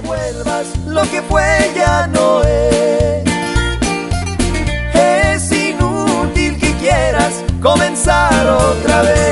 devuelvas lo que fue ya no es. Es inútil que quieras comenzar otra vez.